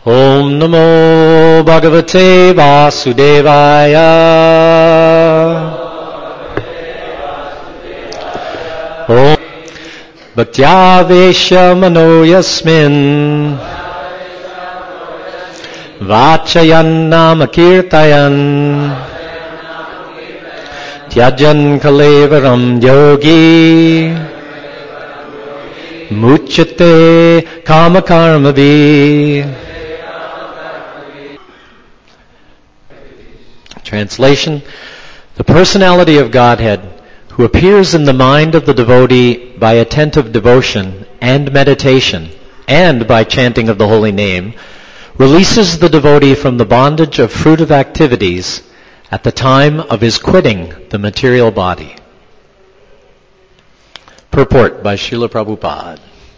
Om Namo Bhagavate Vasudevaya. Om Bhaktya Mano Yasmin Vachayan Nama Kirtayan Tyajan Kalevaram Yogi Muchyate Kamakarmavi. Translation: the personality of Godhead, who appears in the mind of the devotee by attentive devotion and meditation, and by chanting of the holy name, releases the devotee from the bondage of fruitive activities at the time of his quitting the material body. Purport by Srila Prabhupada.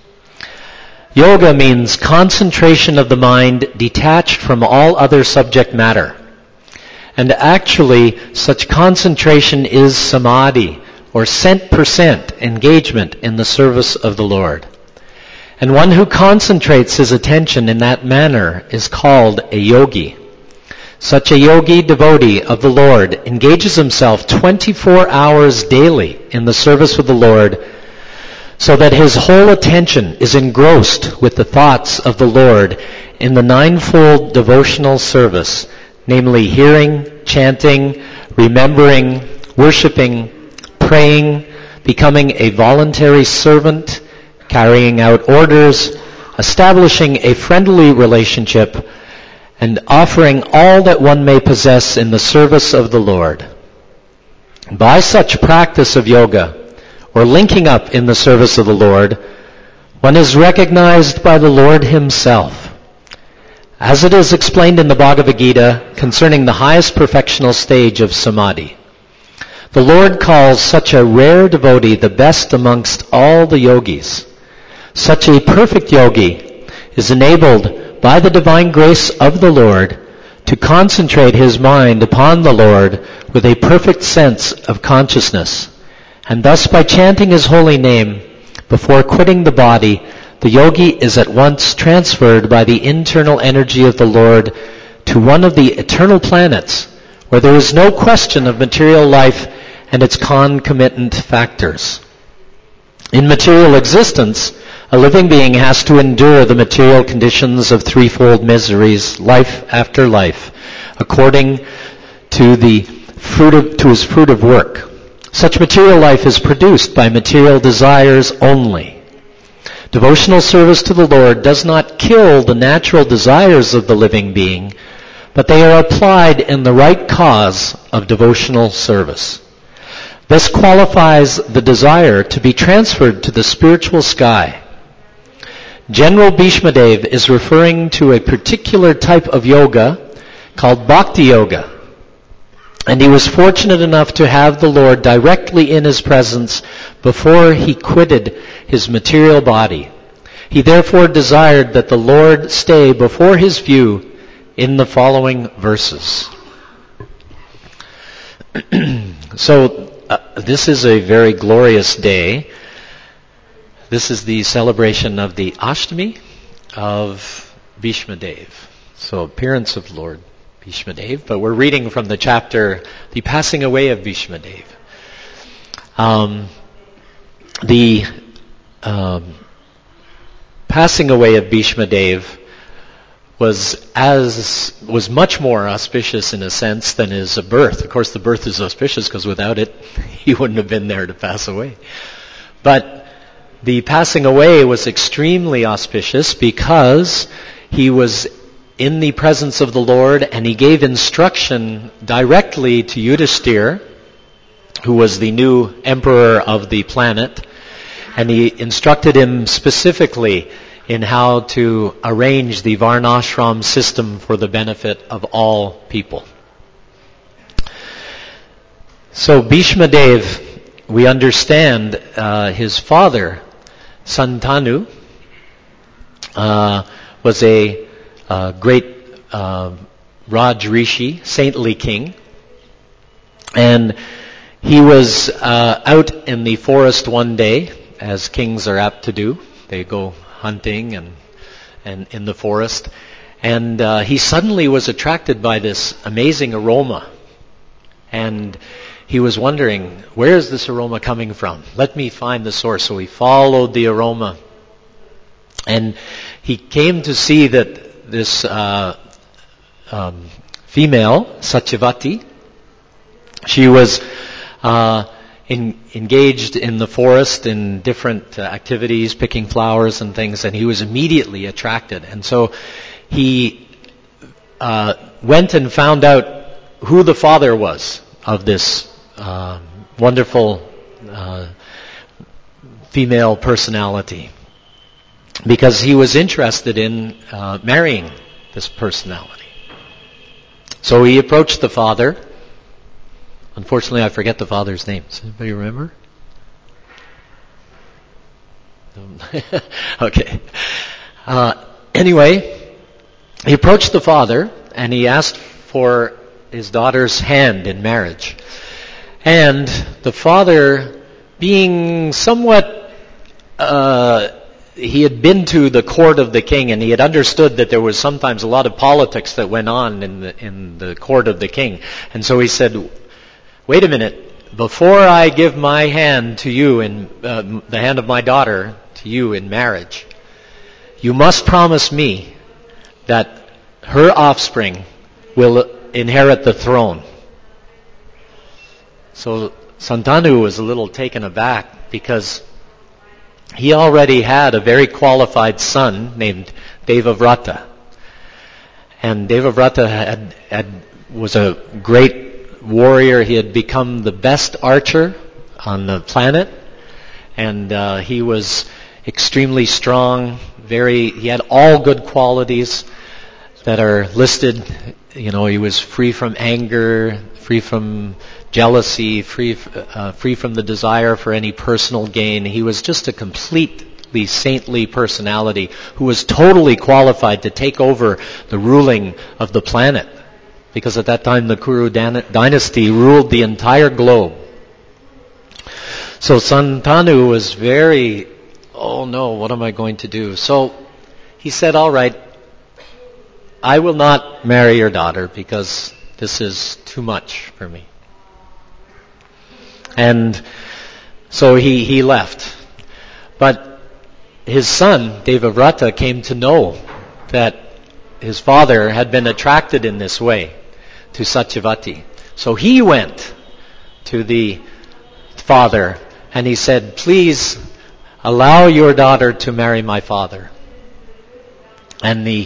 Yoga means concentration of the mind detached from all other subject matter. And actually, such concentration is samadhi, or cent% engagement in the service of the Lord. And one who concentrates his attention in that manner is called a yogi. Such a yogi devotee of the Lord engages himself 24 hours daily in the service of the Lord, so that his whole attention is engrossed with the thoughts of the Lord in the ninefold devotional service, namely hearing, chanting, remembering, worshiping, praying, becoming a voluntary servant, carrying out orders, establishing a friendly relationship, and offering all that one may possess in the service of the Lord. By such practice of yoga, or linking up in the service of the Lord, one is recognized by the Lord himself. As it is explained in the Bhagavad Gita concerning the highest perfectional stage of samadhi, the Lord calls such a rare devotee the best amongst all the yogis. Such a perfect yogi is enabled by the divine grace of the Lord to concentrate his mind upon the Lord with a perfect sense of consciousness. And thus, by chanting his holy name before quitting the body, the yogi is at once transferred by the internal energy of the Lord to one of the eternal planets, where there is no question of material life and its concomitant factors. In material existence, a living being has to endure the material conditions of threefold miseries, life after life, according to his fruit of work. Such material life is produced by material desires only. Devotional service to the Lord does not kill the natural desires of the living being, but they are applied in the right cause of devotional service. This qualifies the desire to be transferred to the spiritual sky. General Bhishmadev is referring to a particular type of yoga called Bhakti Yoga. And he was fortunate enough to have the Lord directly in his presence before he quitted his material body. He therefore desired that the Lord stay before his view in the following verses. This is a very glorious day. This is the celebration of the Ashtami of Bhishmadev. So, appearance of Lord Bhishmadev, but we're reading from the chapter, The Passing Away of Bhishmadev. The passing away of Bhishmadev was much more auspicious in a sense than his birth. Of course, the birth is auspicious because without it, he wouldn't have been there to pass away. But the passing away was extremely auspicious because he was in the presence of the Lord, and he gave instruction directly to Yudhishthira, who was the new emperor of the planet, and he instructed him specifically in how to arrange the Varnashram system for the benefit of all people. So Bhishmadev, we understand his father, Santanu, was a great Raj Rishi, saintly king. And he was out in the forest one day, as kings are apt to do. They go hunting and in the forest. And he suddenly was attracted by this amazing aroma. And he was wondering, where is this aroma coming from? Let me find the source. So he followed the aroma. And he came to see that this female, Satyavati, she was engaged in the forest in different activities, picking flowers and things, and he was immediately attracted. And so he went and found out who the father was of this wonderful female personality, because he was interested in marrying this personality. So he approached the father. Unfortunately, I forget the father's name. Does anybody remember? Okay. Anyway, he approached the father and he asked for his daughter's hand in marriage. And the father, being somewhat, he had been to the court of the king, and he had understood that there was sometimes a lot of politics that went on in the court of the king. And so he said, wait a minute, before I give my hand to you, the hand of my daughter to you in marriage, you must promise me that her offspring will inherit the throne. So Santanu was a little taken aback, because he already had a very qualified son named Devavrata. And Devavrata was a great warrior. He had become the best archer on the planet. And he was extremely strong. He had all good qualities that are listed. You know, he was free from anger, free from jealousy, free from the desire for any personal gain. He was just a completely saintly personality who was totally qualified to take over the ruling of the planet, because at that time the Kuru dynasty ruled the entire globe. So Santanu was very, oh no, what am I going to do? So he said, all right, I will not marry your daughter because this is too much for me. And so he left. But his son, Devavrata, came to know that his father had been attracted in this way to Satyavati. So he went to the father and he said, please allow your daughter to marry my father. And the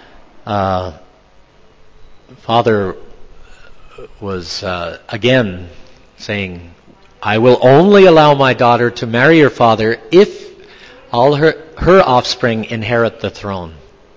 father was again saying, I will only allow my daughter to marry your father if all her offspring inherit the throne.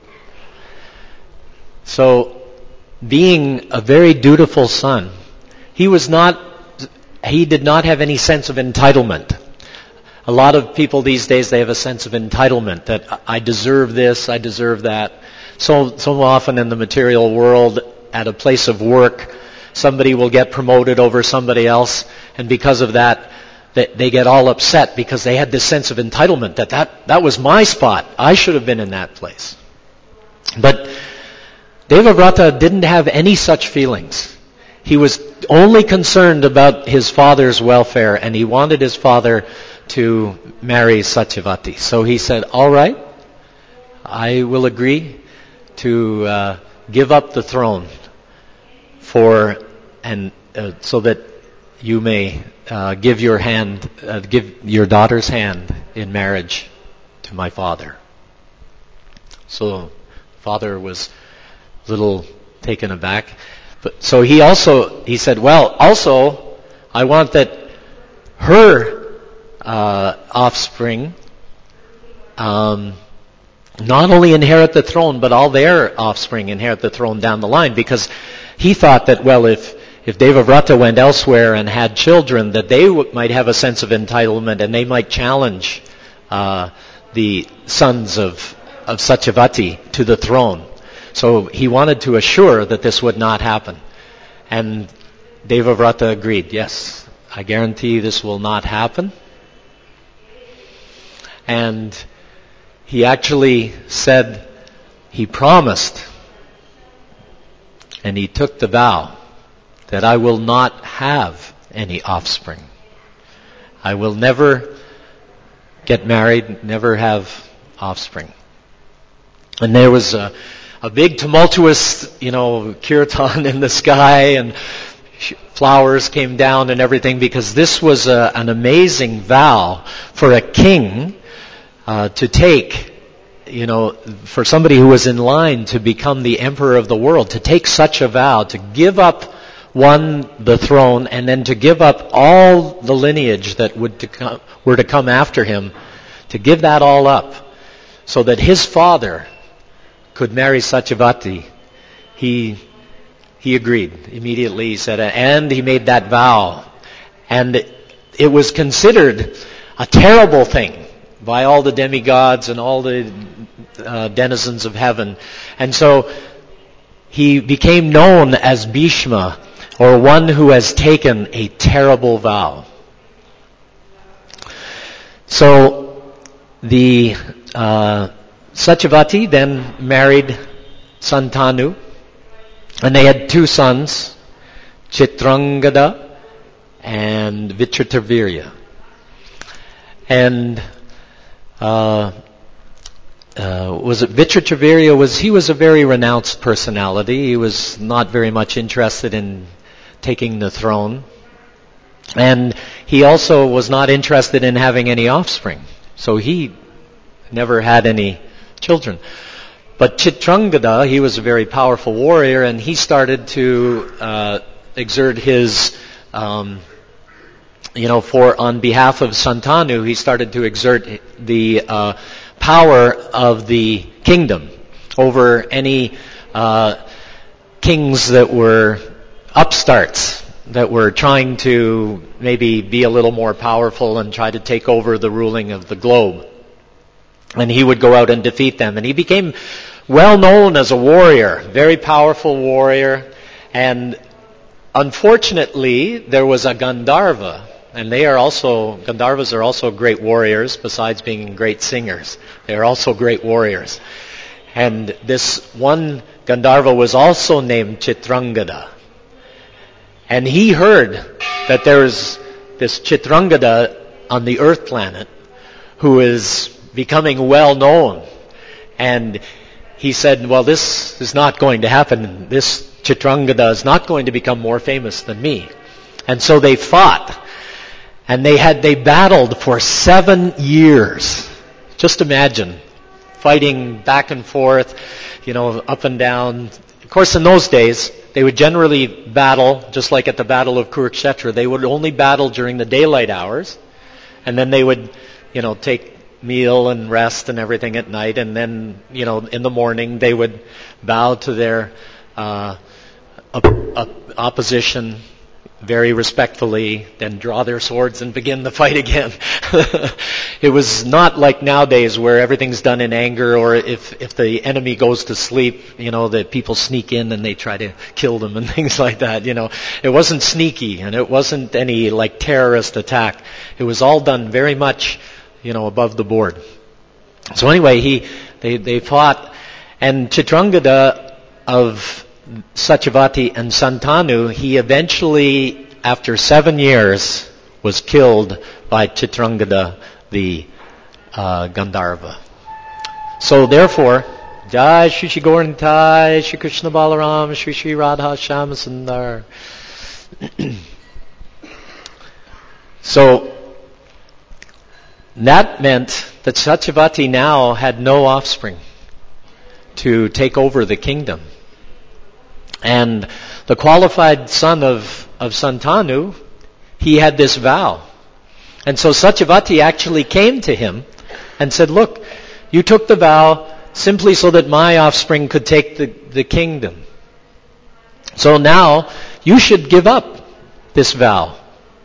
So, being a very dutiful son, he did not have any sense of entitlement. A lot of people these days, they have a sense of entitlement, that I deserve this, I deserve that. So often in the material world, at a place of work, somebody will get promoted over somebody else, and because of that, they get all upset because they had this sense of entitlement that was my spot. I should have been in that place. But Devavrata didn't have any such feelings. He was only concerned about his father's welfare, and he wanted his father to marry Satyavati. So he said, all right, I will agree to give up the throne so that you may give your daughter's hand in marriage to my father. So father was a little taken aback. But so he said, well, also I want that her offspring not only inherit the throne, but all their offspring inherit the throne down the line, because he thought that, well, if Devavrata went elsewhere and had children, that they might have a sense of entitlement and they might challenge the sons of Satyavati to the throne. So he wanted to assure that this would not happen. And Devavrata agreed, yes, I guarantee this will not happen. And he actually said, he promised And he took the vow that I will not have any offspring. I will never get married, never have offspring. And there was a big tumultuous, kirtan in the sky, and flowers came down and everything, because this was an amazing vow for a king to take, for somebody who was in line to become the emperor of the world, to take such a vow, to give up the throne, and then to give up all the lineage that were to come after him, to give that all up, so that his father could marry Satyavati. He agreed immediately. He said, and he made that vow. And it was considered a terrible thing by all the demigods and all the denizens of heaven. And so he became known as Bhishma, or one who has taken a terrible vow. So the Satyavati then married Santanu, and they had two sons, Chitrangada and Vichitravirya. And Vichitravirya he was a very renounced personality. He was not very much interested in taking the throne. And he also was not interested in having any offspring. So he never had any children. But Chitrangada, he was a very powerful warrior, and he started to exert his, on behalf of Santanu, he started to exert the power of the kingdom over any kings that were upstarts, that were trying to maybe be a little more powerful and try to take over the ruling of the globe. And he would go out and defeat them. And he became well known as a warrior, very powerful warrior. And unfortunately, there was a Gandharva. And Gandharvas are also great warriors, besides being great singers. They are also great warriors. And this one Gandharva was also named Chitrangada. And he heard that there is this Chitrangada on the Earth planet who is becoming well known. And he said, well, this is not going to happen. This Chitrangada is not going to become more famous than me. And so they fought. And they battled for 7 years. Just imagine, fighting back and forth, up and down. Of course, in those days, they would generally battle, just like at the Battle of Kurukshetra. They would only battle during the daylight hours. And then they would, take meal and rest and everything at night. And then, in the morning, they would bow to their opposition very respectfully, then draw their swords and begin the fight again. It was not like nowadays where everything's done in anger, or if the enemy goes to sleep, that people sneak in and they try to kill them and things like that. It wasn't sneaky, and it wasn't any like terrorist attack. It was all done very much, above the board. So anyway, they fought, and Chitrangada of Satyavati and Santanu, he eventually, after 7 years, was killed by Chitrangada, the Gandharva. So therefore, Jai Shri Shri Gaura Shri Krishna Balaram, Shri Shri Radha Shyama Sundar. So that meant that Satyavati now had no offspring to take over the kingdom. And the qualified son of Santanu, he had this vow. And so Satyavati actually came to him and said, look, you took the vow simply so that my offspring could take the kingdom. So now you should give up this vow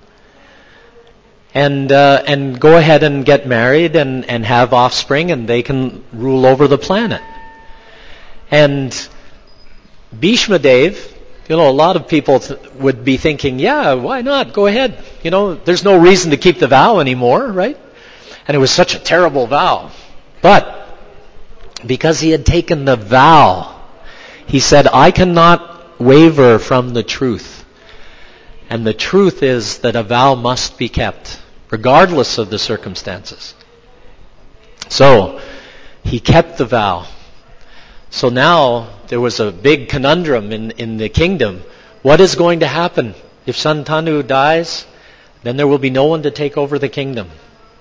and go ahead and get married and have offspring, and they can rule over the planet. And Bhishma Dev, a lot of people would be thinking, yeah, why not? Go ahead. There's no reason to keep the vow anymore, right? And it was such a terrible vow. But because he had taken the vow, he said, I cannot waver from the truth. And the truth is that a vow must be kept, regardless of the circumstances. So, he kept the vow. So now, there was a big conundrum in the kingdom. What is going to happen? If Santanu dies, then there will be no one to take over the kingdom.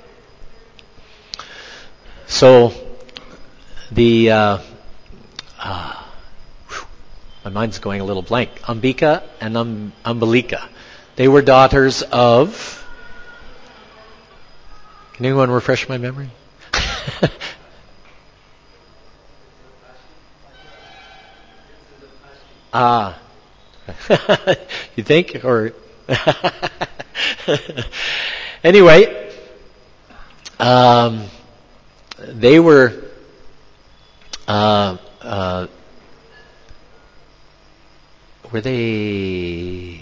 So, my mind's going a little blank. Ambika and Ambalika. They were daughters of... Can anyone refresh my memory? You think? Or anyway, they were they...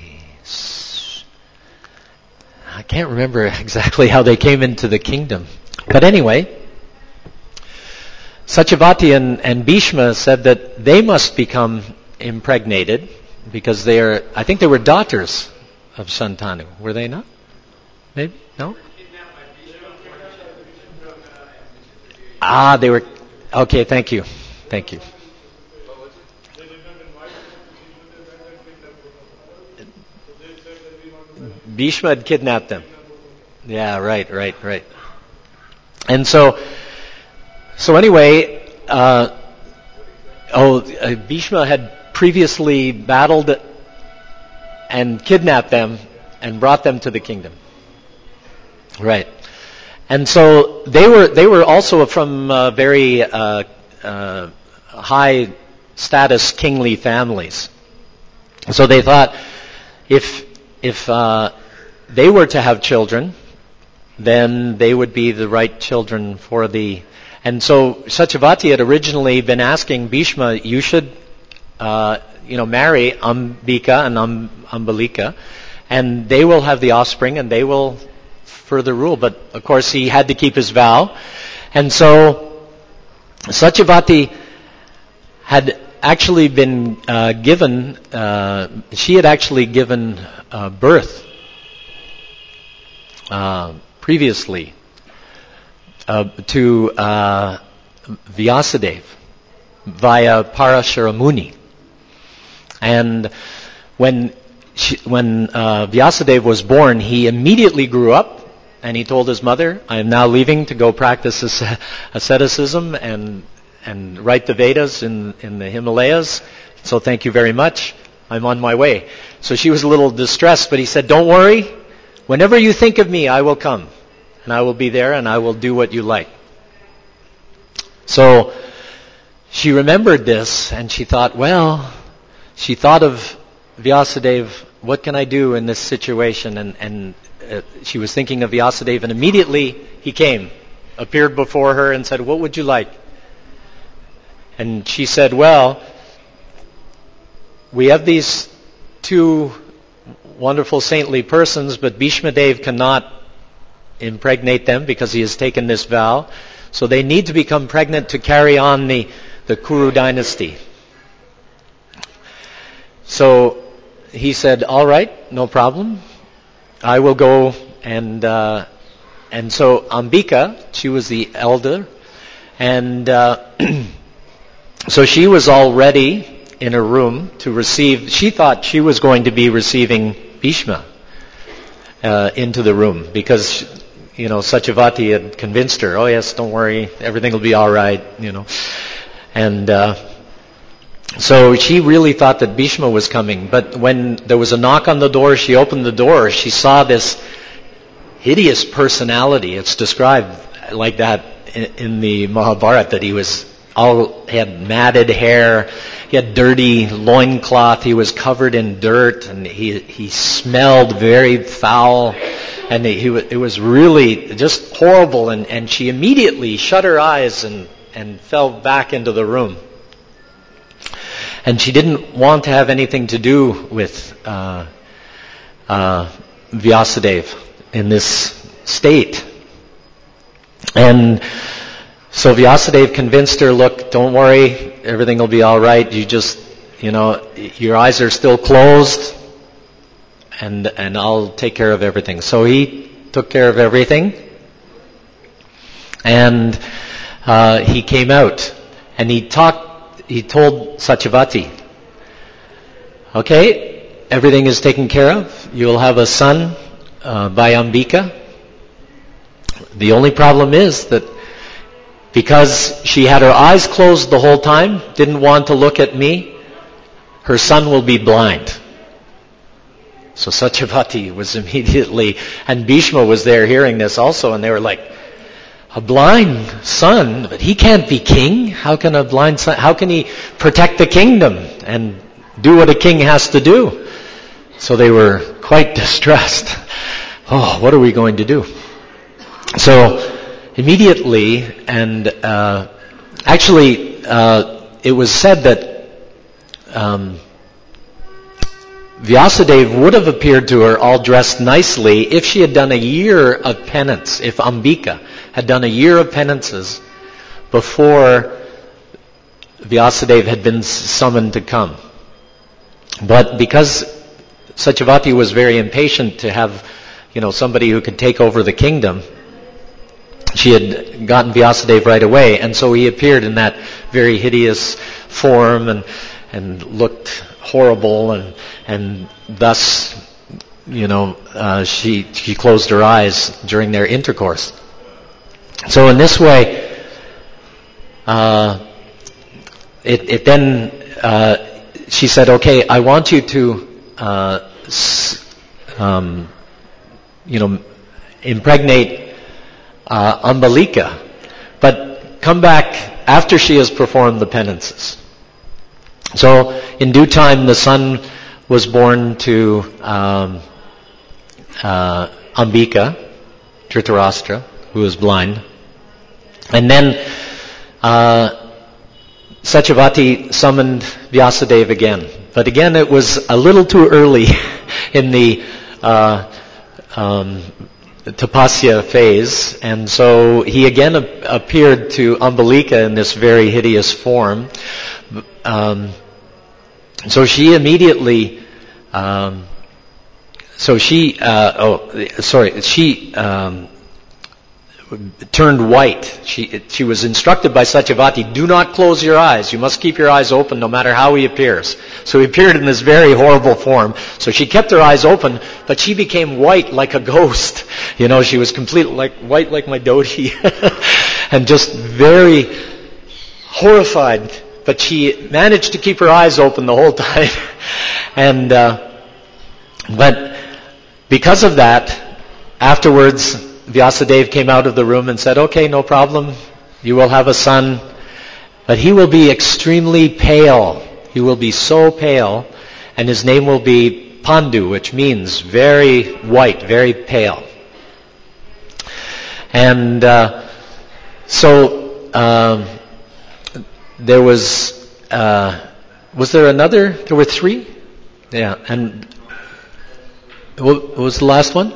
I can't remember exactly how they came into the kingdom. But anyway, Satyavati and Bhishma said that they must become impregnated because I think they were daughters of Shantanu. Were they not? Maybe? No? They were... Okay, thank you. Thank you. Bhishma had kidnapped them. Yeah, right. And so anyway, Bhishma had previously battled and kidnapped them and brought them to the kingdom. Right. And so they were also from very high status kingly families. So they thought if they were to have children, then they would be the right children for the... And so Satyavati had originally been asking Bhishma, you should, marry Ambika and Ambalika, and they will have the offspring and they will further rule. But of course he had to keep his vow. And so Satyavati had actually been given birth previously to Vyasadeva via Parashara Muni. And when Vyasadeva was born, he immediately grew up and he told his mother, I am now leaving to go practice asceticism and write the Vedas in the Himalayas. So thank you very much. I'm on my way. So she was a little distressed, but he said, don't worry. Whenever you think of me, I will come. And I will be there and I will do what you like. So she remembered this and she thought of Vyasadeva, what can I do in this situation? And she was thinking of Vyasadeva, and immediately he came, appeared before her and said, what would you like? And she said, well, we have these two wonderful saintly persons, but Bhishma Dev cannot impregnate them because he has taken this vow. So they need to become pregnant to carry on the Kuru dynasty. So he said, all right, no problem. I will go and so Ambika, she was the elder, and so she was already in her room to receive, she thought she was going to be receiving Bhishma into the room because, Satyavati had convinced her, oh yes, don't worry, everything will be all right, And so she really thought that Bhishma was coming. But when there was a knock on the door, she opened the door, she saw this hideous personality. It's described like that in the Mahabharata, that he had matted hair, he had dirty loincloth, he was covered in dirt, and he smelled very foul, and it was really just horrible, and she immediately shut her eyes and fell back into the room. And she didn't want to have anything to do with Vyasadeva in this state. And so Vyasadeva convinced her, look, don't worry, everything will be all right. You just your eyes are still closed, and I'll take care of everything. So he took care of everything, and he came out, and he told Satyavati, okay, everything is taken care of. You'll have a son by Ambika. The only problem is that because she had her eyes closed the whole time, didn't want to look at me, her son will be blind. So Satyavati was immediately, and Bhishma was there hearing this also, and they were like, a blind son? But he can't be king. How can a blind son, how can he protect the kingdom and do what a king has to do? So they were quite distressed. Oh, what are we going to do? So immediately, and actually it was said that Vyasadeva would have appeared to her all dressed nicely if she had done a year of penance, if Ambika had done a year of penances before Vyasadeva had been summoned to come. But because Satyavati was very impatient to have, somebody who could take over the kingdom, she had gotten Vyasadeva right away, and so he appeared in that very hideous form and looked horrible, and thus, she closed her eyes during their intercourse. So in this way, it then she said, okay, I want you to impregnate Ambalika, but come back after she has performed the penances. So in due time, the son was born to Ambika, Dhritarashtra, who was blind. And then Satyavati summoned Vyasadeva again. But again, it was a little too early in the tapasya phase, and so he again appeared to Ambalika in this very hideous form. So she immediately, she turned white. She was instructed by Satyavati, do not close your eyes. You must keep your eyes open no matter how he appears. So he appeared in this very horrible form. So she kept her eyes open, but she became white like a ghost. She was completely white like my dhoti. And just very horrified. But she managed to keep her eyes open the whole time. And, but because of that, afterwards, Vyasadeva came out of the room and said, okay, no problem. You will have a son, but he will be extremely pale. He will be so pale, and his name will be Pandu, which means very white, very pale. And there was there another? There were three? Yeah, and what was the last one?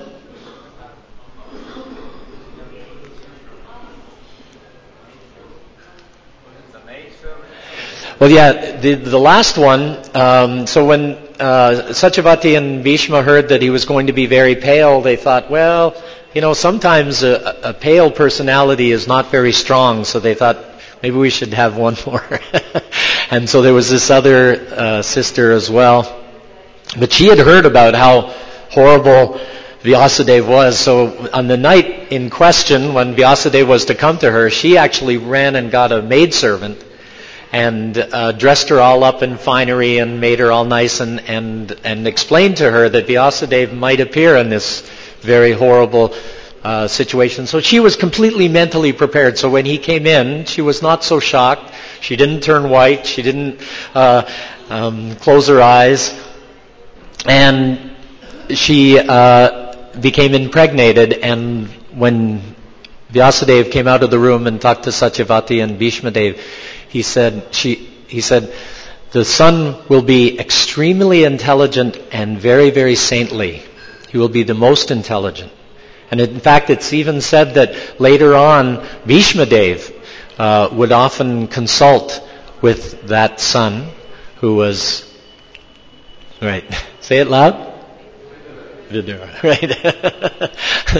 Well, yeah, the last one, so when Satyavati and Bhishma heard that he was going to be very pale, they thought, well, sometimes a pale personality is not very strong, so they thought, maybe we should have one more. And so there was this other sister as well. But she had heard about how horrible Vyasadeva was, so on the night in question, when Vyasadeva was to come to her, she actually ran and got a maidservant and dressed her all up in finery and made her all nice and explained to her that Vyasadeva might appear in this very horrible situation. So she was completely mentally prepared. So when he came in, she was not so shocked. She didn't turn white. She didn't close her eyes. And she became impregnated. And when Vyasadeva came out of the room and talked to Satyavati and Bhishmadev, he said, the son will be extremely intelligent and very, very saintly. He will be the most intelligent. And in fact, it's even said that later on, Bhishmadev would often consult with that son, who was, right, say it loud. Vidura, right?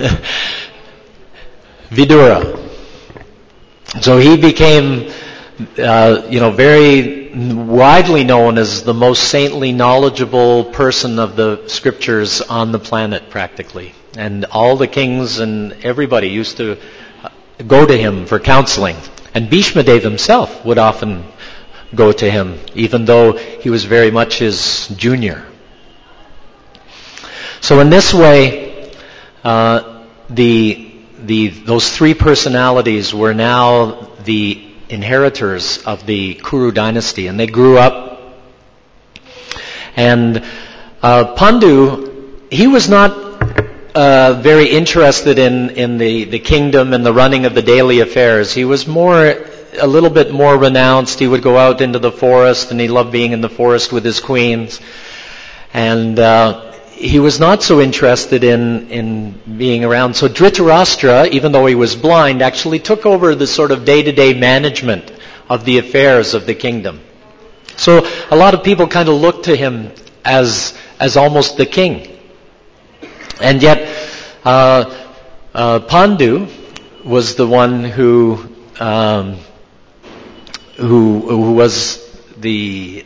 Vidura. So he became, very widely known as the most saintly, knowledgeable person of the scriptures on the planet, practically. And all the kings and everybody used to go to him for counseling. And Bhishmadev himself would often go to him, even though he was very much his junior. So in this way, those three personalities were now the inheritors of the Kuru dynasty, and they grew up. And Pandu, he was not very interested in the kingdom and the running of the daily affairs. He was a little bit more renounced. He would go out into the forest, and he loved being in the forest with his queens. And he was not so interested in being around. So Dhritarashtra, even though he was blind, actually took over the sort of day-to-day management of the affairs of the kingdom. So a lot of people kind of looked to him as almost the king. And yet Pandu was the one who was the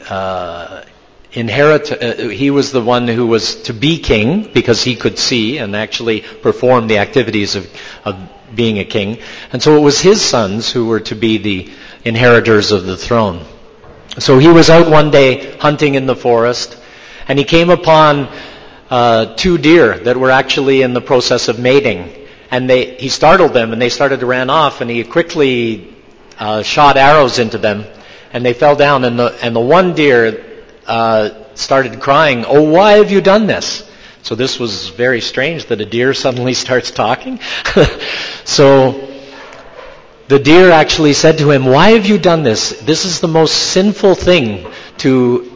he was the one who was to be king, because he could see and actually perform the activities of being a king. And so it was his sons who were to be the inheritors of the throne. So he was out one day hunting in the forest, and he came upon two deer that were actually in the process of mating. And he startled them, and they started to run off, and he quickly shot arrows into them, and they fell down. And the one deer started crying, "Oh, why have you done this?" So this was very strange that a deer suddenly starts talking. So the deer actually said to him, "Why have you done this? This is the most sinful thing to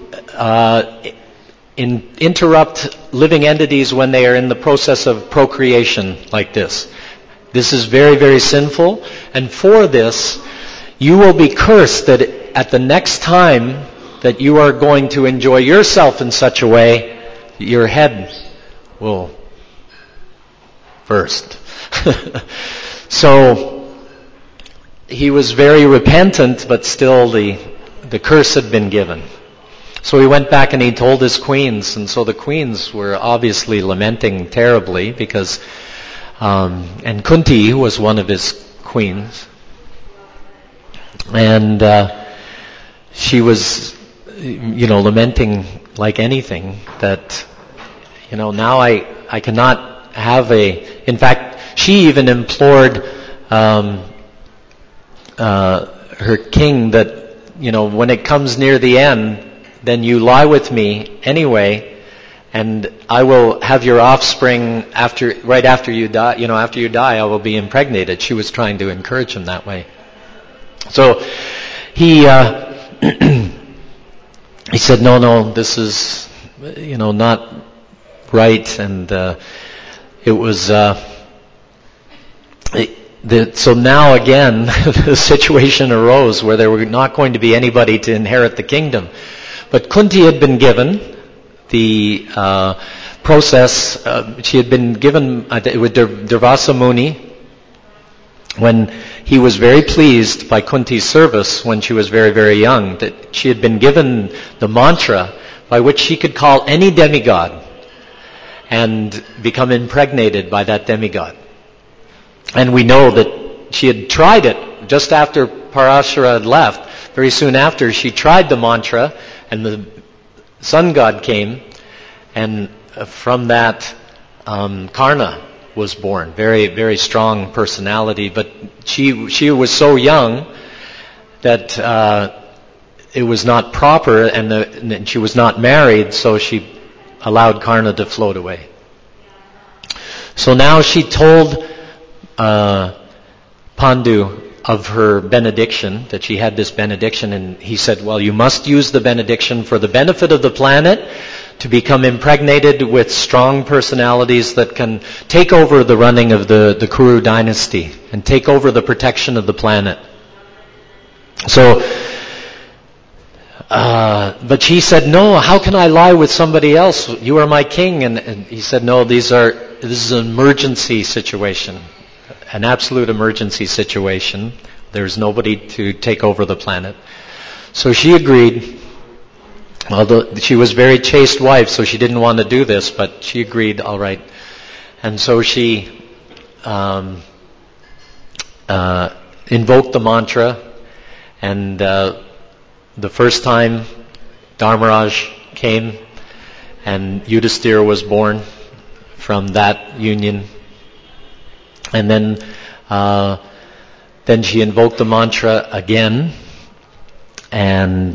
interrupt living entities when they are in the process of procreation like this. This is very, very sinful, and for this you will be cursed that at the next time that you are going to enjoy yourself in such a way, your head will burst." So he was very repentant, but still the curse had been given. So he went back and he told his queens, and so the queens were obviously lamenting terribly because, and Kunti was one of his queens, and she was, lamenting like anything that, now I cannot have in fact, she even implored her king that, when it comes near the end, then you lie with me anyway, and I will have your offspring right after you die. After you die, I will be impregnated. She was trying to encourage him that way. So he he said, no, this is not right, and it was. So now again, the situation arose where there were not going to be anybody to inherit the kingdom. But Kunti had been given the process. She had been given with Durvasa Muni when he was very pleased by Kunti's service when she was very, very young, that she had been given the mantra by which she could call any demigod and become impregnated by that demigod. And we know that she had tried it just after Parashara had left. Very soon after, she tried the mantra, and the sun god came, and from that, Karna was born. Very, very strong personality, but she was so young that it was not proper, and she was not married, so she allowed Karna to float away. So now she told Pandu of her benediction, that she had this benediction, and he said, well, you must use the benediction for the benefit of the planet, to become impregnated with strong personalities that can take over the running of the Kuru dynasty and take over the protection of the planet. So But she said, no, how can I lie with somebody else? You are my king. And he said, no, this is an emergency situation, an absolute emergency situation. There's nobody to take over the planet. So she agreed. Although she was a very chaste wife, so she didn't want to do this, but she agreed, all right. And so she invoked the mantra, and the first time Dharmaraj came, and Yudhisthira was born from that union. And then she invoked the mantra again, and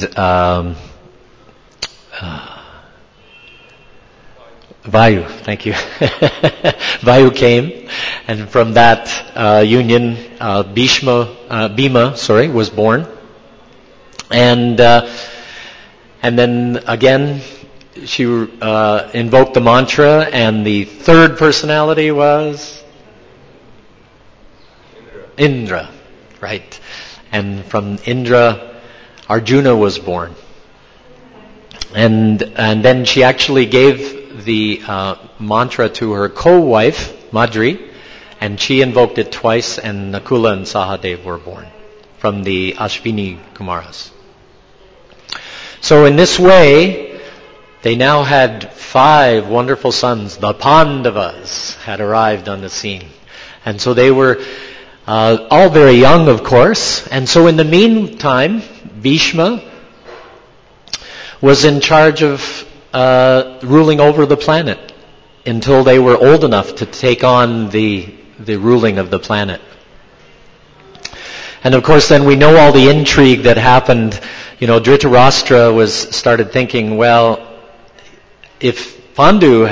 Vayu, thank you. Vayu came, and from that union, Bhima was born. And then again, she invoked the mantra, and the third personality was Indra, right? And from Indra, Arjuna was born. And then she actually gave the mantra to her co-wife, Madri, and she invoked it twice, and Nakula and Sahadev were born from the Ashvini Kumaras. So in this way, they now had 5 wonderful sons. The Pandavas had arrived on the scene. And so they were all very young, of course. And so in the meantime, Bhishma was in charge of ruling over the planet until they were old enough to take on the ruling of the planet. And of course, then we know all the intrigue that happened. You know, Dhritarashtra started thinking, well, if Pandu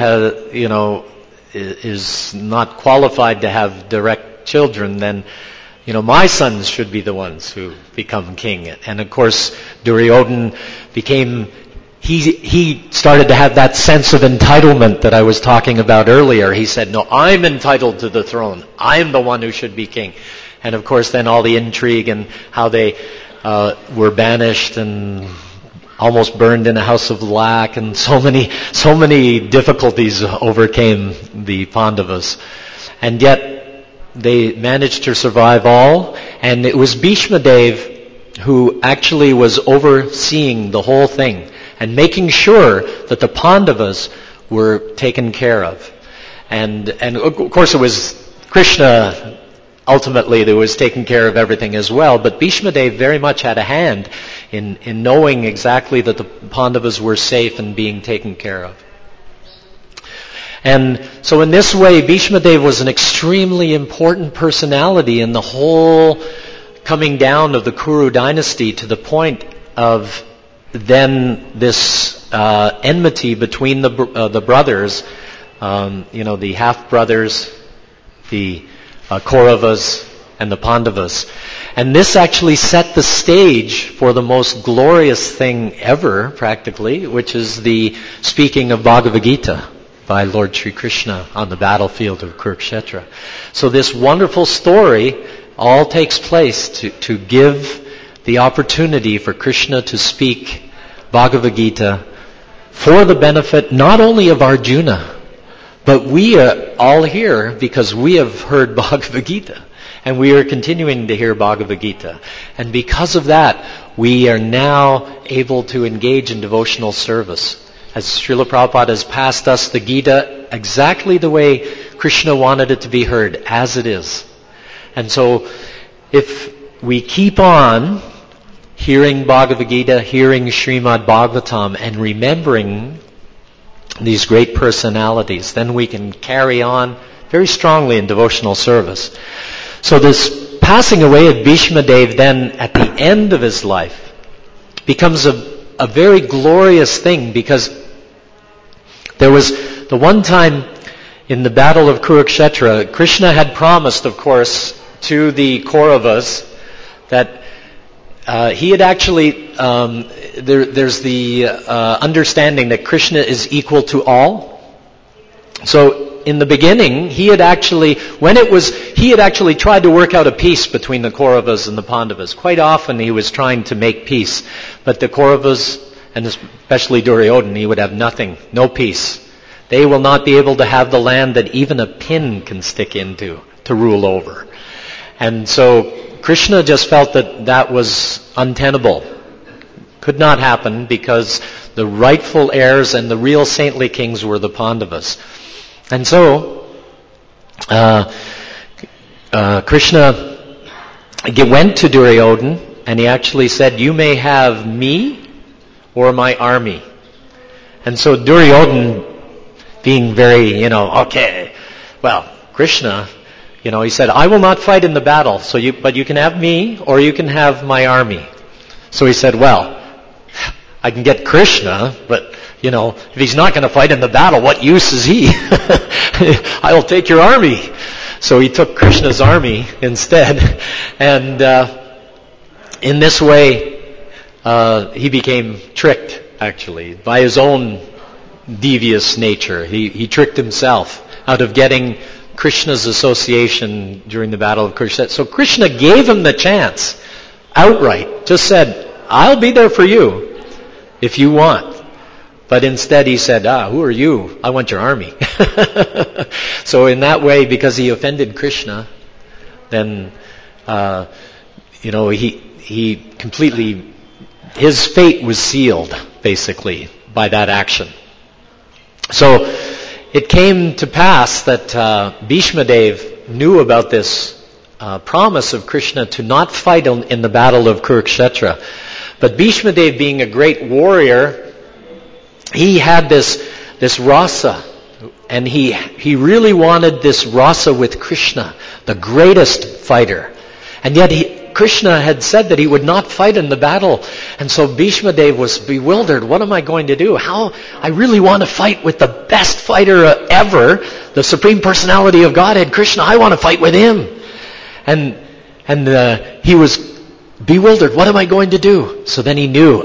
is not qualified to have direct children, then, my sons should be the ones who become king. And of course, Duryodhana he started to have that sense of entitlement that I was talking about earlier. He said, no, I'm entitled to the throne. I'm the one who should be king. And of course, then all the intrigue and how they were banished and almost burned in a house of lac, and so many difficulties overcame the Pandavas. And yet, they managed to survive all, and it was Bhishma Dev who actually was overseeing the whole thing and making sure that the Pandavas were taken care of. And of course it was Krishna ultimately that was taking care of everything as well, but Bhishma Dev very much had a hand in knowing exactly that the Pandavas were safe and being taken care of. And so in this way, Bhishma Dev was an extremely important personality in the whole coming down of the Kuru dynasty, to the point of then this enmity between the brothers, the half-brothers, the Kauravas, and the Pandavas. And this actually set the stage for the most glorious thing ever, practically, which is the speaking of Bhagavad Gita by Lord Sri Krishna on the battlefield of Kurukshetra. So this wonderful story all takes place to give the opportunity for Krishna to speak Bhagavad Gita for the benefit not only of Arjuna, but we are all here because we have heard Bhagavad Gita, and we are continuing to hear Bhagavad Gita. And because of that, we are now able to engage in devotional service. As Srila Prabhupada has passed us the Gita exactly the way Krishna wanted it to be heard, as it is. And so, if we keep on hearing Bhagavad Gita, hearing Srimad Bhagavatam, and remembering these great personalities, then we can carry on very strongly in devotional service. So this passing away of Bhishma Dev then at the end of his life becomes a very glorious thing, because there was the one time in the battle of Kurukshetra, Krishna had promised, of course, to the Kauravas that he had actually, there's the understanding that Krishna is equal to all. So so in the beginning, he had actually tried to work out a peace between the Kauravas and the Pandavas. Quite often he was trying to make peace. But the Kauravas, and especially Duryodhana, he would have nothing, no peace. They will not be able to have the land that even a pin can stick into to rule over. And so Krishna just felt that was untenable. Could not happen because the rightful heirs and the real saintly kings were the Pandavas. And so Krishna went to Duryodhana and he actually said, "You may have me or my army." And so Duryodhana, being very, okay, well, Krishna, he said, "I will not fight in the battle, but you can have me or you can have my army." So he said, "Well, I can get Krishna, but, if he's not going to fight in the battle, what use is he? I will take your army." So he took Krishna's army instead. And in this way, he became tricked, actually, by his own devious nature. He tricked himself out of getting Krishna's association during the Battle of Kurukshetra. So Krishna gave him the chance, outright, just said, "I'll be there for you if you want." But instead he said, "Who are you? I want your army." So in that way, because he offended Krishna, then, he completely, his fate was sealed, basically, by that action. So it came to pass that Bhishma Dev knew about this promise of Krishna to not fight in the Battle of Kurukshetra. But Bhishma Dev, being a great warrior, he had this rasa, and he really wanted this rasa with Krishna, the greatest fighter. And yet Krishna had said that he would not fight in the battle. And so Bhishma Dev was bewildered. What am I going to do? I really want to fight with the best fighter ever, the Supreme Personality of Godhead, Krishna. I want to fight with him. And he was bewildered. What am I going to do? So then he knew,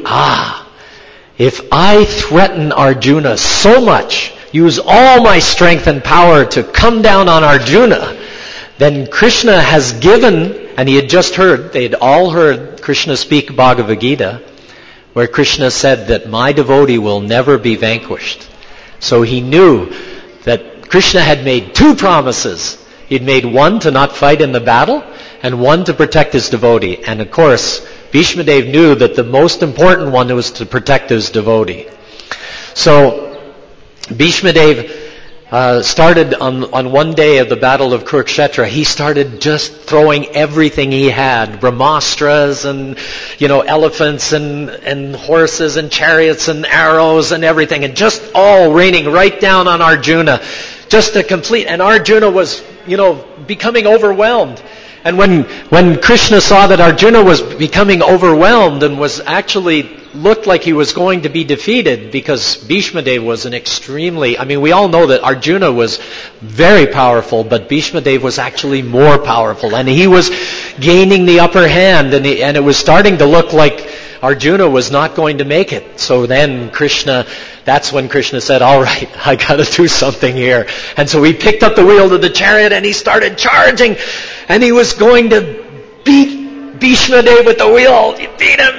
if I threaten Arjuna so much, use all my strength and power to come down on Arjuna, then Krishna has given, and he had just heard, they had all heard Krishna speak Bhagavad Gita, where Krishna said that my devotee will never be vanquished. So he knew that Krishna had made two promises. He'd made one to not fight in the battle, and one to protect his devotee. And of course, Bhishma Dev knew that the most important one was to protect his devotee. So Bhishma Dev started on one day of the Battle of Kurukshetra, he started just throwing everything he had, brahmastras and, elephants and horses and chariots and arrows and everything, and just all raining right down on Arjuna. Just a complete, and Arjuna was, becoming overwhelmed. And when Krishna saw that Arjuna was becoming overwhelmed and was actually looked like he was going to be defeated, because Bhishma Dev was we all know that Arjuna was very powerful, but Bhishma Dev was actually more powerful, and he was gaining the upper hand, and it was starting to look like Arjuna was not going to make it. So then that's when Krishna said, "All right, I got to do something here." And so he picked up the wheel of the chariot and he started charging, and he was going to beat Bhishma Dev with the wheel. Beat him.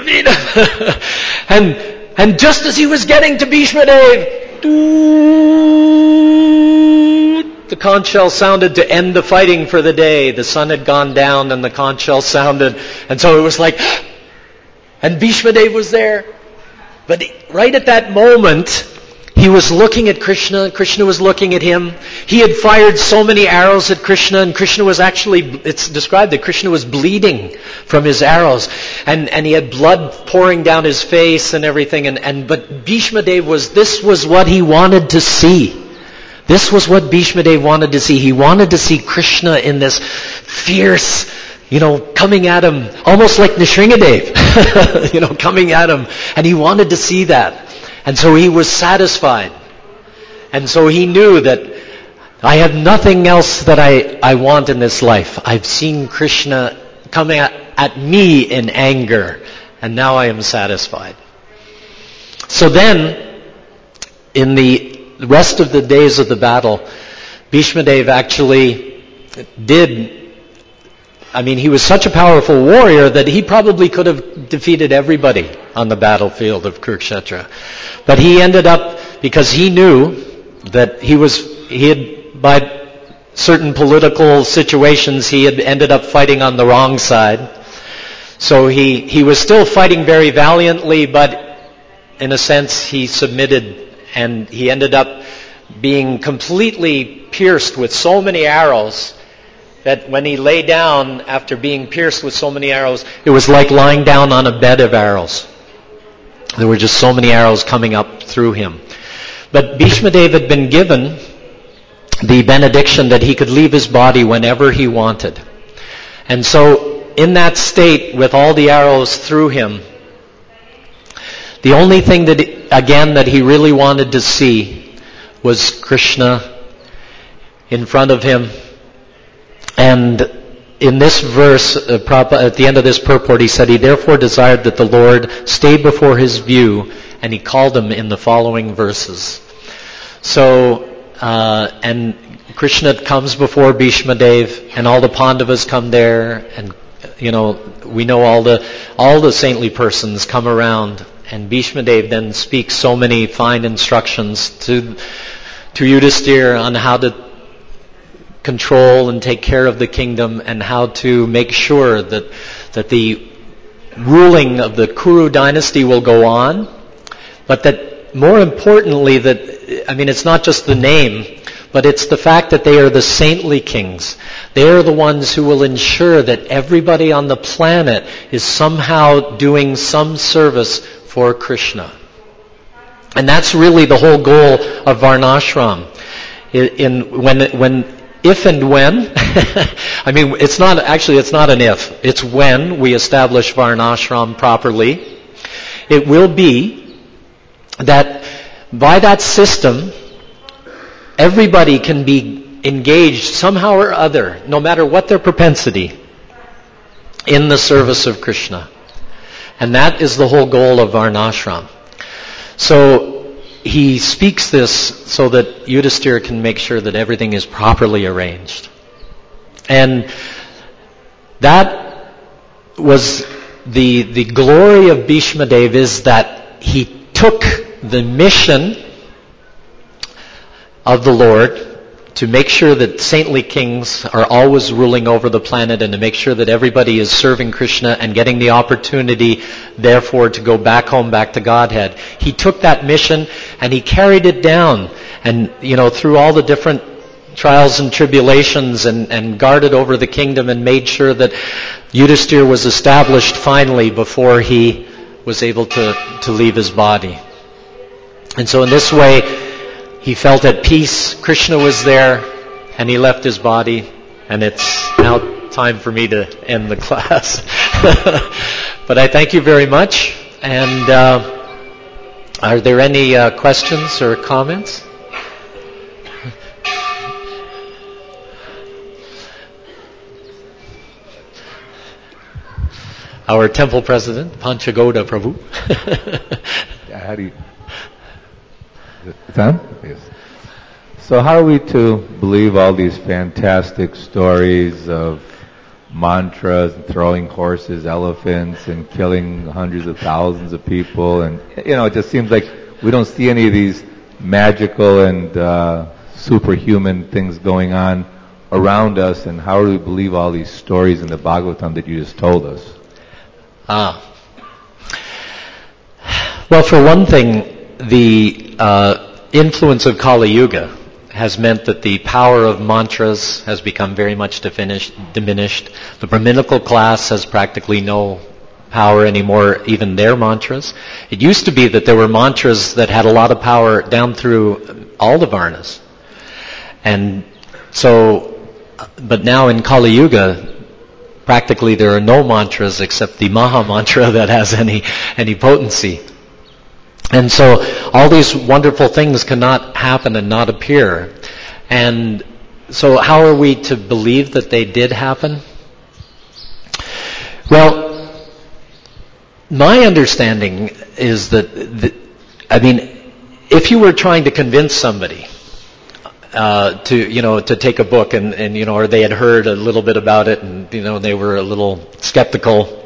And just as he was getting to Bhishma Dev, the conch shell sounded to end the fighting for the day. The sun had gone down and the conch shell sounded, and so it was like, and Bhishma Dev was there. But right at that moment, he was looking at Krishna, Krishna was looking at him. He had fired so many arrows at Krishna, and Krishna was it's described that Krishna was bleeding from his arrows, and he had blood pouring down his face and everything, but Bhishma Dev this was what he wanted to see. This was what Bhishma Dev wanted to see. He wanted to see Krishna in this fierce, coming at him, almost like Nrsingadev, coming at him. And he wanted to see that. And so he was satisfied. And so he knew that I have nothing else that I want in this life. I've seen Krishna coming at me in anger, and now I am satisfied. So then, in the the rest of the days of the battle, Bhishma Dev actually he was such a powerful warrior that he probably could have defeated everybody on the battlefield of Kurukshetra. But he ended up, because he knew that he had, by certain political situations, he had ended up fighting on the wrong side. So he was still fighting very valiantly, but in a sense he submitted, and he ended up being completely pierced with so many arrows that when he lay down after being pierced with so many arrows, it was like lying down on a bed of arrows. There were just so many arrows coming up through him. But Bhishma Dev had been given the benediction that he could leave his body whenever he wanted. And so in that state, with all the arrows through him, the only thing that he really wanted to see was Krishna in front of him. And in this verse, at the end of this purport, he said, he therefore desired that the Lord stay before his view, and he called him in the following verses. So, and Krishna comes before Bhishma Dev, and all the Pandavas come there, and we know all the saintly persons come around, and Bhishma Dev then speaks so many fine instructions to Yudhisthira on how to control and take care of the kingdom, and how to make sure that the ruling of the Kuru dynasty will go on, but that more importantly it's not just the name, but it's the fact that they are the saintly kings. They are the ones who will ensure that everybody on the planet is somehow doing some service for Krishna. And that's really the whole goal of Varnashram. If and when, it's not an if, it's when we establish Varnashram properly, it will be that by that system, everybody can be engaged somehow or other, no matter what their propensity, in the service of Krishna. And that is the whole goal of Varnashram. So he speaks this so that Yudhisthira can make sure that everything is properly arranged. And that was the glory of Bhishma Dev, is that he took the mission of the Lord to make sure that saintly kings are always ruling over the planet, and to make sure that everybody is serving Krishna and getting the opportunity, therefore, to go back home, back to Godhead. He took that mission and he carried it down, and through all the different trials and tribulations, and guarded over the kingdom, and made sure that Yudhisthira was established finally before he was able to leave his body. And so in this way, he felt at peace. Krishna was there, and he left his body, and it's now time for me to end the class. But I thank you very much. And are there any questions or comments? Our temple president, Panchagoda Prabhu. How do you... Time? Yes. So how are we to believe all these fantastic stories of mantras, and throwing horses, elephants, and killing hundreds of thousands of people? And, it just seems like we don't see any of these magical and superhuman things going on around us. And how do we believe all these stories in the Bhagavatam that you just told us? Well, for one thing, the influence of Kali Yuga has meant that the power of mantras has become very much diminished. The Brahminical class has practically no power anymore, even their mantras. It used to be that there were mantras that had a lot of power down through all the Varnas. And so, but now in Kali Yuga, practically there are no mantras except the Maha Mantra that has any potency. And so all these wonderful things cannot happen and not appear. And so how are we to believe that they did happen? Well, my understanding is that, if you were trying to convince somebody to take a book and or they had heard a little bit about it and they were a little skeptical.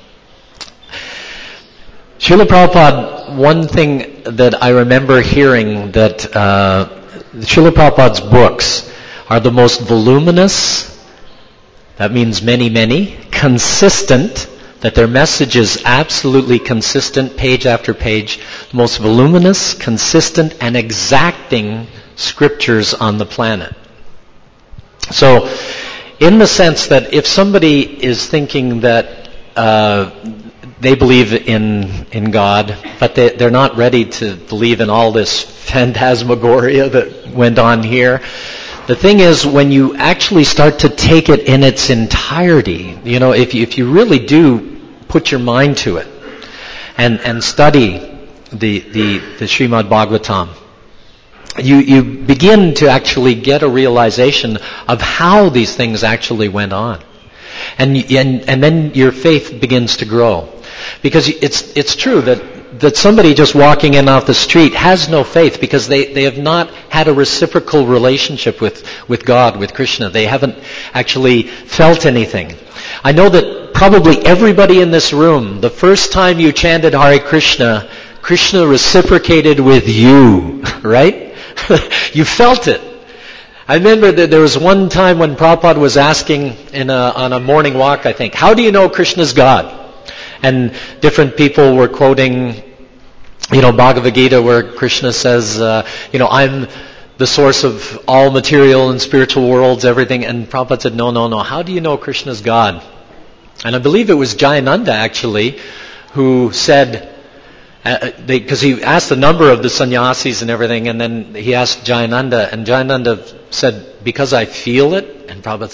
Srila Prabhupada, one thing that I remember hearing that Srila Prabhupada's books are the most voluminous, that means many, consistent, that their message is absolutely consistent page after page, the most voluminous, consistent, and exacting scriptures on the planet. So, in the sense that if somebody is thinking that they believe in God, but they're not ready to believe in all this phantasmagoria that went on here, the thing is, when you actually start to take it in its entirety, if you really do put your mind to it and study the Srimad Bhagavatam, you begin to actually get a realization of how these things actually went on. And then your faith begins to grow. Because it's true that somebody just walking in off the street has no faith because they have not had a reciprocal relationship with God, with Krishna. They haven't actually felt anything. I know that probably everybody in this room, the first time you chanted Hare Krishna, Krishna reciprocated with you, right? You felt it. I remember that there was one time when Prabhupada was asking on a morning walk, I think, how do you know Krishna's God? And different people were quoting, Bhagavad Gita, where Krishna says, I'm the source of all material and spiritual worlds, everything. And Prabhupada said, no. How do you know Krishna's God? And I believe it was Jayananda, actually, who said, because he asked a number of the sannyasis and everything, and then he asked Jayananda, and Jayananda said, because I feel it. And Prabhupada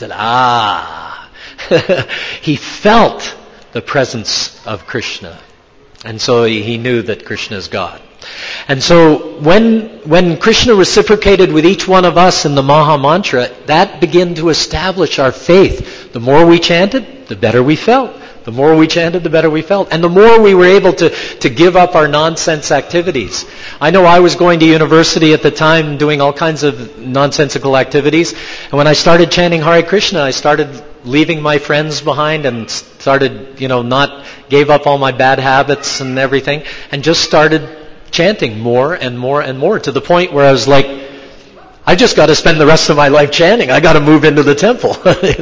said, he felt the presence of Krishna. And so he knew that Krishna is God. And so when Krishna reciprocated with each one of us in the Maha Mantra, that began to establish our faith. The more we chanted, the better we felt. The more we chanted, the better we felt. And the more we were able to give up our nonsense activities. I know I was going to university at the time doing all kinds of nonsensical activities. And when I started chanting Hare Krishna, I started leaving my friends behind and started, gave up all my bad habits and everything. And just started chanting more and more and more to the point where I was like, I just got to spend the rest of my life chanting. I got to move into the temple.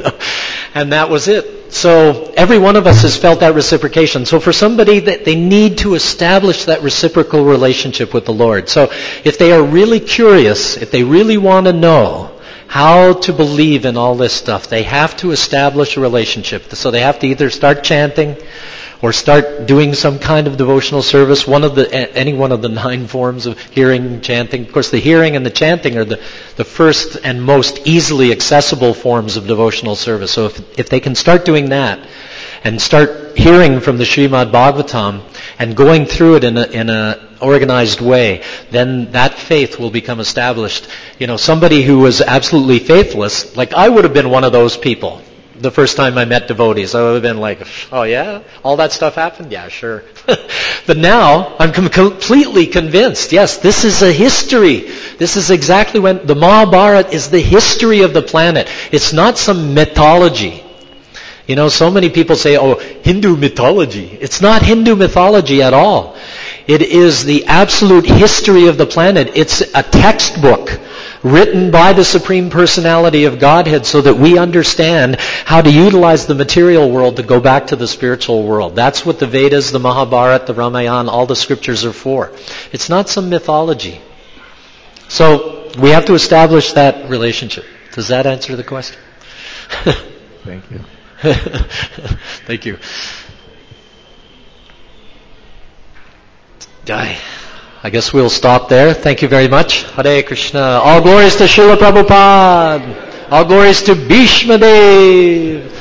And that was it. So every one of us has felt that reciprocation. So for somebody, that they need to establish that reciprocal relationship with the Lord. So if they are really curious, if they really want to know how to believe in all this stuff, they have to establish a relationship. So they have to either start chanting or start doing some kind of devotional service, any one of the 9 forms of hearing, chanting. Of course, the hearing and the chanting are the first and most easily accessible forms of devotional service. So if they can start doing that and start hearing from the Srimad Bhagavatam and going through it in a organized way, then that faith will become established. Somebody who was absolutely faithless, like I would have been one of those people. The first time I met devotees, I would have been like, oh yeah? All that stuff happened? Yeah, sure. But now, I'm completely convinced, yes, this is a history. This is exactly when the Mahabharata is the history of the planet. It's not some mythology. So many people say, oh, Hindu mythology. It's not Hindu mythology at all. It is the absolute history of the planet. It's a textbook written by the Supreme Personality of Godhead so that we understand how to utilize the material world to go back to the spiritual world. That's what the Vedas, the Mahabharata, the Ramayana, all the scriptures are for. It's not some mythology. So we have to establish that relationship. Does that answer the question? Thank you. Thank you. I guess we'll stop there. Thank you very much. Hare Krishna. All glories to Srila Prabhupada. All glories to Bhishma Dev.